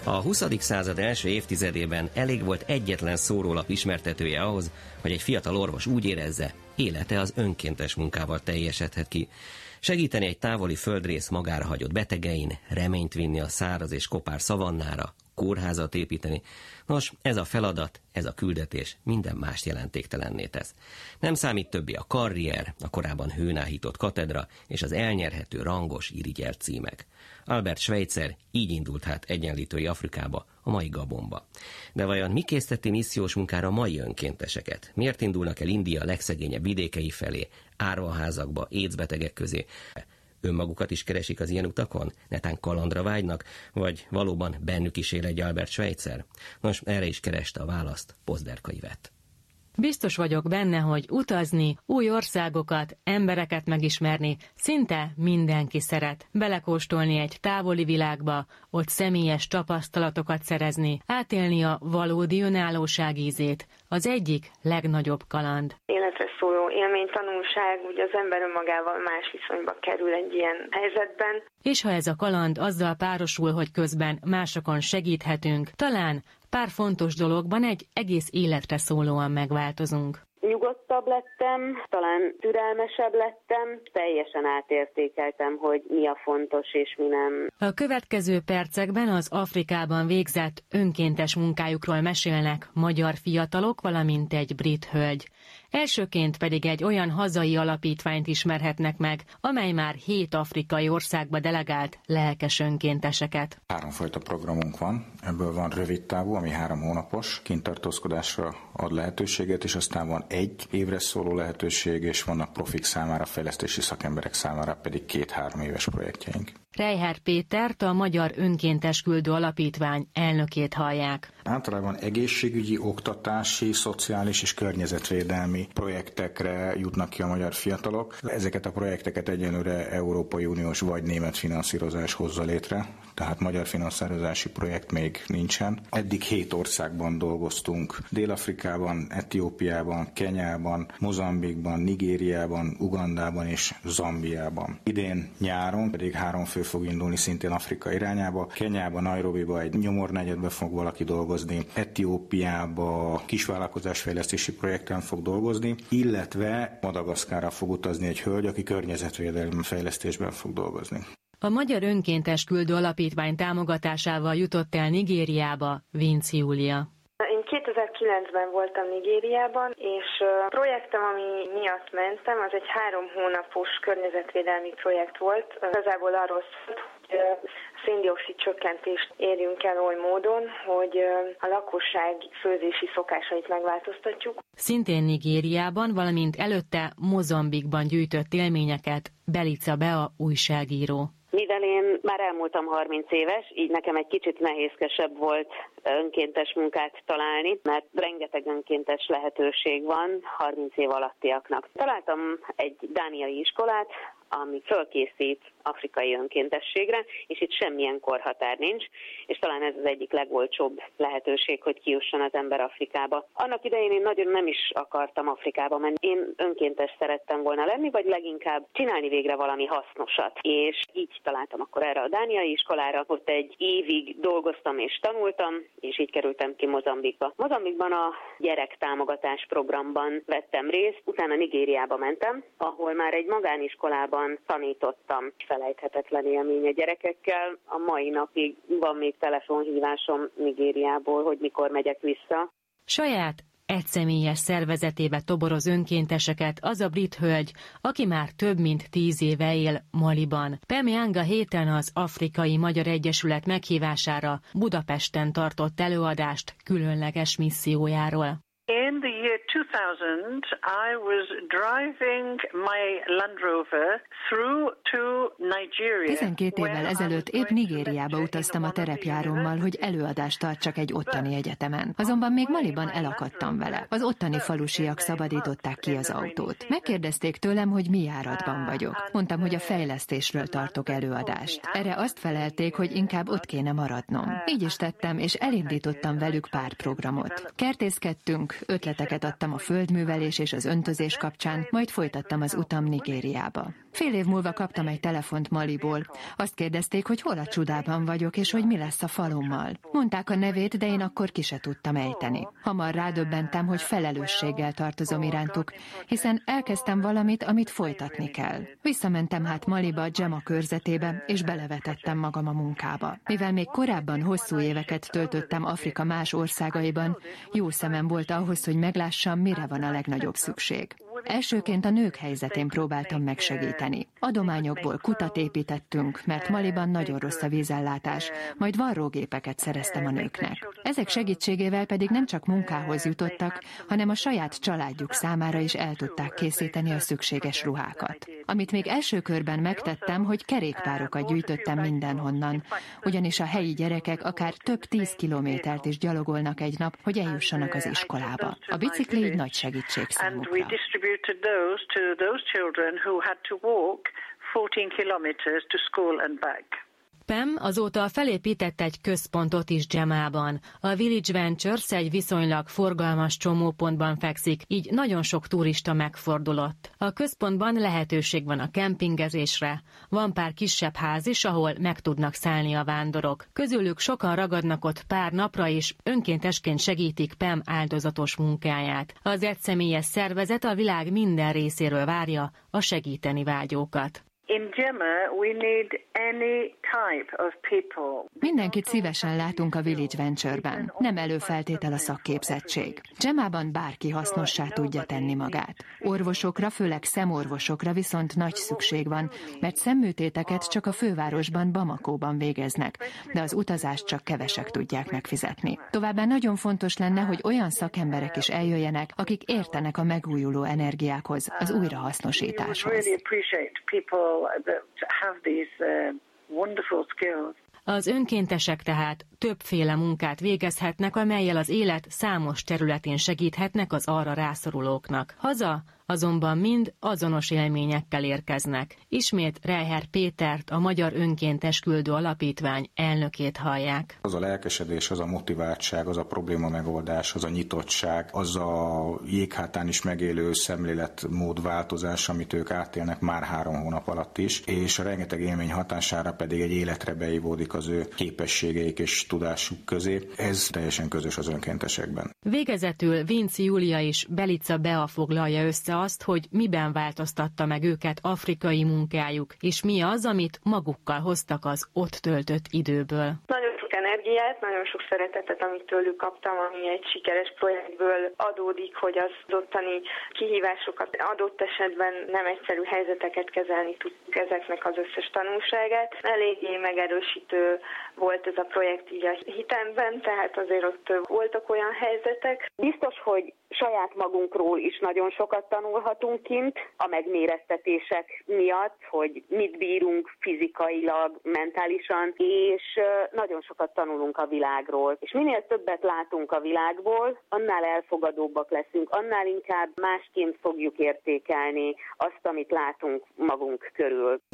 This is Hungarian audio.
A 20. század első évtizedében elég volt egyetlen szórólap ismertetője ahhoz, hogy egy fiatal orvos úgy érezze, élete az önkéntes munkával teljesedhet ki. Segíteni egy távoli földrész magára hagyott betegein, reményt vinni a száraz és kopár szavannára, kórházat építeni. Nos, ez a feladat, ez a küldetés minden mást jelentéktelenné tesz. Nem számít többé a karrier, a korábban hőnáhított katedra és az elnyerhető rangos irigyelt címek. Albert Schweitzer így indult hát Egyenlítői Afrikába, a mai Gabonba. De vajon mi készteti missziós munkára a mai önkénteseket? Miért indulnak el India legszegényebb vidékei felé, árvaházakba, AIDS-betegek közé? Önmagukat is keresik az ilyen utakon? Netán kalandra vágynak? Vagy valóban bennük is él egy Albert Schweitzer? Nos, erre is kereste a választ Pozderka Ivett. Biztos vagyok benne, hogy utazni, új országokat, embereket megismerni szinte mindenki szeret. Belekóstolni egy távoli világba, ott személyes tapasztalatokat szerezni, átélni a valódi önállóság ízét, az egyik legnagyobb kaland. Életre szóló élmény, tanulság, hogy az ember önmagával más viszonyba kerül egy ilyen helyzetben. És ha ez a kaland azzal párosul, hogy közben másokon segíthetünk, talán pár fontos dologban egy egész életre szólóan megváltozunk. Nyugodtabb lettem, talán türelmesebb lettem, teljesen átértékeltem, hogy mi a fontos és mi nem. A következő percekben az Afrikában végzett önkéntes munkájukról mesélnek magyar fiatalok, valamint egy brit hölgy. Elsőként pedig egy olyan hazai alapítványt ismerhetnek meg, amely már 7 afrikai országba delegált lelkes önkénteseket. 3 fajta programunk van, ebből van rövid távú, ami 3 hónapos, kinttartózkodásra ad lehetőséget, és aztán van 1 évre szóló lehetőség, és vannak profik számára, fejlesztési szakemberek számára pedig 2-3 éves projektjeink. Reiher Pétert, a Magyar Önkéntes Küldő Alapítvány elnökét hallják. Általában egészségügyi, oktatási, szociális és környezetvédelmi projektekre jutnak ki a magyar fiatalok. Ezeket a projekteket egyelőre Európai Uniós vagy német finanszírozás hozza létre, tehát magyar finanszírozási projekt még nincsen. Eddig 7 országban dolgoztunk, Dél-Afrikában, Etiópiában, Kenyában, Mozambikban, Nigériában, Ugandában és Zambiában. Idén nyáron pedig 3 fő fog indulni szintén Afrika irányába. Kenyába, Nairobiba egy nyomornegyedbe fog valaki dolgozni, Etiópiába kisvállalkozásfejlesztési projekten fog dolgozni, illetve Madagaszkárra fog utazni egy hölgy, aki környezetvédelmi fejlesztésben fog dolgozni. A Magyar Önkéntes Küldő Alapítvány támogatásával jutott el Nigériába Vinci Júlia. Én 2009-ben voltam Nigériában, és a projektem, ami miatt mentem, az egy 3 hónapos környezetvédelmi projekt volt. Igazából arról szólt, hogy szén-dioxid csökkentést érjünk el oly módon, hogy a lakosság főzési szokásait megváltoztatjuk. Szintén Nigériában, valamint előtte Mozambikban gyűjtött élményeket Belica Bea újságíró. Mivel én már elmúltam 30 éves, így nekem egy kicsit nehézkesebb volt önkéntes munkát találni, mert rengeteg önkéntes lehetőség van 30 év alattiaknak. Találtam egy dániai iskolát, ami fölkészít afrikai önkéntességre, és itt semmilyen korhatár nincs, és talán ez az egyik legolcsóbb lehetőség, hogy kijusson az ember Afrikába. Annak idején én nagyon nem is akartam Afrikába menni. Én önkéntes szerettem volna lenni, vagy leginkább csinálni végre valami hasznosat. És így találtam akkor erre a dániai iskolára, ott egy évig dolgoztam és tanultam, és így kerültem ki Mozambikba. Mozambikban a gyerektámogatás programban vettem részt, utána Nigériába mentem, ahol már egy magániskolában tanítottam. Felejthetetlen élmény a gyerekekkel. A mai napig van még telefonhívásom Nigériából, hogy mikor megyek vissza. Saját egyszemélyes szervezetébe toboroz önkénteseket az a brit hölgy, aki már több mint 10 éve él Maliban. Pemi Anga héten az Afrikai Magyar Egyesület meghívására Budapesten tartott előadást különleges missziójáról. In the year 2000, I was driving my Land Rover through to Nigeria. 12 évvel ezelőtt épp Nigériába utaztam a terepjárommal, hogy előadást tartsak egy ottani egyetemen. Azonban még Maliban elakadtam vele. Az ottani falusiak szabadították ki az autót. Megkérdezték tőlem, hogy mi járatban vagyok. Mondtam, hogy a fejlesztésről tartok előadást. Erre azt felelték, hogy inkább ott kéne maradnom. Így is tettem, és elindítottam velük pár programot. Kertészkedtünk, ötleteket adtam a földművelés és az öntözés kapcsán, majd folytattam az utam Nigériába. Fél év múlva kaptam egy telefont Maliból. Azt kérdezték, hogy hol a csodában vagyok, és hogy mi lesz a falummal. Mondták a nevét, de én akkor ki se tudtam ejteni. Hamar rádöbbentem, hogy felelősséggel tartozom irántuk, hiszen elkezdtem valamit, amit folytatni kell. Visszamentem hát Maliba, Djema körzetébe, és belevetettem magam a munkába. Mivel még korábban hosszú éveket töltöttem Afrika más országaiban, jó szemem volt ahhoz, hogy meglássam, mire van a legnagyobb szükség. Elsőként a nők helyzetén próbáltam megsegíteni. Adományokból kutat építettünk, mert Maliban nagyon rossz a vízellátás, majd varrógépeket szereztem a nőknek. Ezek segítségével pedig nem csak munkához jutottak, hanem a saját családjuk számára is el tudták készíteni a szükséges ruhákat. Amit még első körben megtettem, hogy kerékpárokat gyűjtöttem mindenhonnan, ugyanis a helyi gyerekek akár több 10 kilométert is gyalogolnak egy nap, hogy eljussanak az iskolába. A bicikli így nagy segítség számukra. Those to those children who had to walk 14 kilometers to school and back. Pam azóta felépített egy központot is Djemában. A Village Ventures egy viszonylag forgalmas csomópontban fekszik, így nagyon sok turista megfordulott. A központban lehetőség van a kempingezésre. Van pár kisebb ház is, ahol meg tudnak szállni a vándorok. Közülük sokan ragadnak ott pár napra is, önkéntesként segítik Pam áldozatos munkáját. Az egyszemélyes szervezet a világ minden részéről várja a segíteni vágyókat. In Djema, we need any type of people. Mindenkit szívesen látunk a Village Venture-ben. Nem előfeltétel a szakképzettség. Djemában bárki hasznossá tudja tenni magát. Orvosokra, főleg szemorvosokra viszont nagy szükség van, mert szemműtéteket csak a fővárosban, Bamakóban végeznek, de az utazást csak kevesek tudják megfizetni. Továbbá nagyon fontos lenne, hogy olyan szakemberek is eljöjjenek, akik értenek a megújuló energiákhoz, az újrahasznosításhoz. Az önkéntesek tehát többféle munkát végezhetnek, amellyel az élet számos területén segíthetnek az arra rászorulóknak. Haza azonban mind azonos élményekkel érkeznek. Ismét Reiher Pétert, a Magyar Önkéntes Küldő Alapítvány elnökét hallják. Az a lelkesedés, az a motiváltság, az a probléma megoldás, az a nyitottság, az a jéghátán is megélő szemléletmód változás, amit ők átélnek már 3 hónap alatt is, és a rengeteg élmény hatására pedig egy életre beivódik az ő képességeik és tudásuk közé. Ez teljesen közös az önkéntesekben. Végezetül Vinci Júlia is Belica Bea foglalja össze azt, hogy miben változtatta meg őket afrikai munkájuk, és mi az, amit magukkal hoztak az ott töltött időből. Nagyon sok energiát, nagyon sok szeretetet, amit tőlük kaptam, ami egy sikeres projektből adódik, hogy az ottani kihívásokat, adott esetben nem egyszerű helyzeteket kezelni tudjuk, ezeknek az összes tanulságát. Eléggé megerősítő volt ez a projekt így a hitemben, tehát azért ott voltak olyan helyzetek. Biztos, hogy saját magunkról is nagyon sokat tanulhatunk kint, a megmérettetések miatt, hogy mit bírunk fizikailag, mentálisan, és nagyon sokat tanulunk a világról. És minél többet látunk a világból, annál elfogadóbbak leszünk, annál inkább másként fogjuk értékelni azt, amit látunk magunk körül.